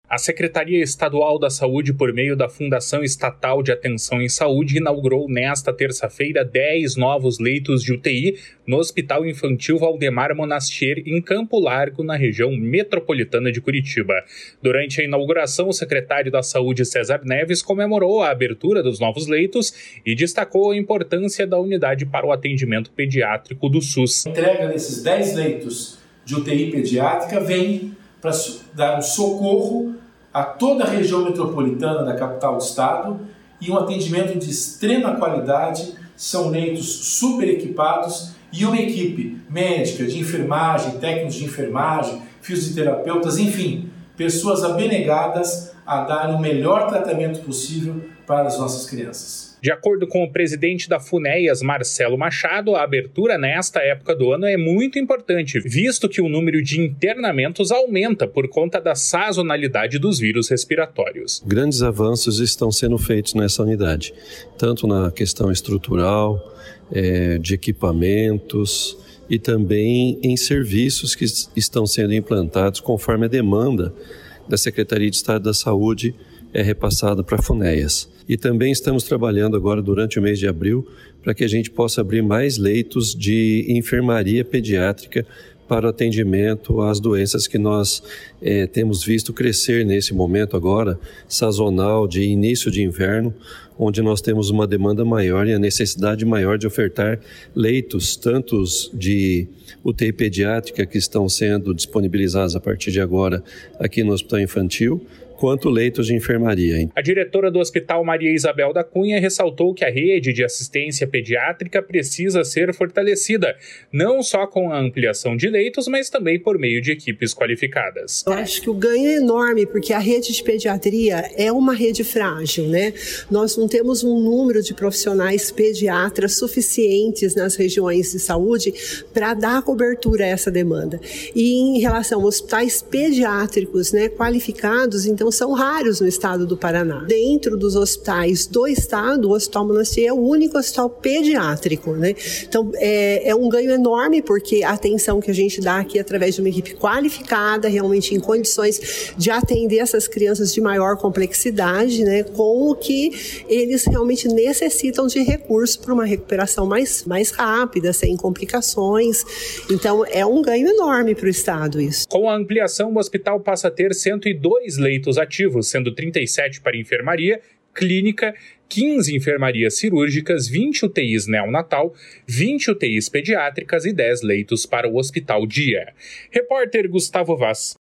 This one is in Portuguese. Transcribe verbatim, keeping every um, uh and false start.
A Secretaria Estadual da Saúde, por meio da Fundação Estatal de Atenção em Saúde, inaugurou nesta terça-feira dez novos leitos de U T I no Hospital Infantil Valdemar Monastier, em Campo Largo, na região metropolitana de Curitiba. Durante a inauguração, o secretário da Saúde, César Neves, comemorou a abertura dos novos leitos e destacou a importância da unidade para o atendimento pediátrico do SUS. A entrega desses dez leitos de U T I pediátrica vem para dar um socorro a toda a região metropolitana da capital do estado e um atendimento de extrema qualidade. São leitos super equipados e uma equipe médica, de enfermagem, técnicos de enfermagem, fisioterapeutas, enfim, pessoas abnegadas a dar o melhor tratamento possível para as nossas crianças. De acordo com o presidente da FUNEAS, Marcelo Machado, a abertura nesta época do ano é muito importante, visto que o número de internamentos aumenta por conta da sazonalidade dos vírus respiratórios. Grandes avanços estão sendo feitos nessa unidade, tanto na questão estrutural, é, de equipamentos e também em serviços que estão sendo implantados conforme a demanda da Secretaria de Estado da Saúde é repassada para a FUNEAS. E também estamos trabalhando agora durante o mês de abril para que a gente possa abrir mais leitos de enfermaria pediátrica para o atendimento às doenças que nós é, temos visto crescer nesse momento agora, sazonal, de início de inverno, onde nós temos uma demanda maior e a necessidade maior de ofertar leitos, tantos de U T I pediátrica que estão sendo disponibilizados a partir de agora aqui no Hospital Infantil, quanto leitos de enfermaria. A diretora do Hospital Maria Isabel da Cunha ressaltou que a rede de assistência pediátrica precisa ser fortalecida, não só com a ampliação de leitos, mas também por meio de equipes qualificadas. Eu acho que o ganho é enorme, porque a rede de pediatria é uma rede frágil, né? Nós não temos um número de profissionais pediatras suficientes nas regiões de saúde para dar cobertura a essa demanda. E em relação aos hospitais pediátricos, né, qualificados, então são raros no estado do Paraná. Dentro dos hospitais do estado, o Hospital Monastier é o único hospital pediátrico, né? Então, é, é um ganho enorme, porque a atenção que a gente dá aqui através de uma equipe qualificada, realmente em condições de atender essas crianças de maior complexidade, né? Com o que eles realmente necessitam de recursos para uma recuperação mais, mais rápida, sem complicações. Então, é um ganho enorme para o estado isso. Com a ampliação, o hospital passa a ter cento e dois leitos ativos, sendo trinta e sete para enfermaria, clínica, quinze enfermarias cirúrgicas, vinte U T Is neonatal, vinte U T Is pediátricas e dez leitos para o hospital dia. Repórter Gustavo Vaz.